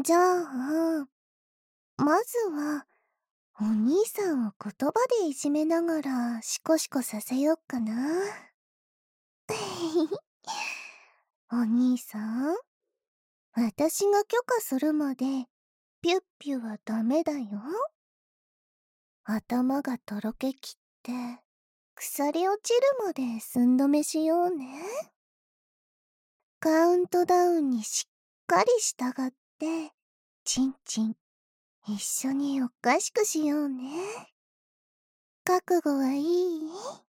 じゃあ、まずは、お兄さんを言葉でいじめながらシコシコさせよっかな。お兄さん、私が許可するまで、ピュッピュはダメだよ。頭がとろけきって、腐り落ちるまで寸止めしようね。カウントダウンにしっかり従って、チンチン、一緒におかしくしようね。覚悟はいい？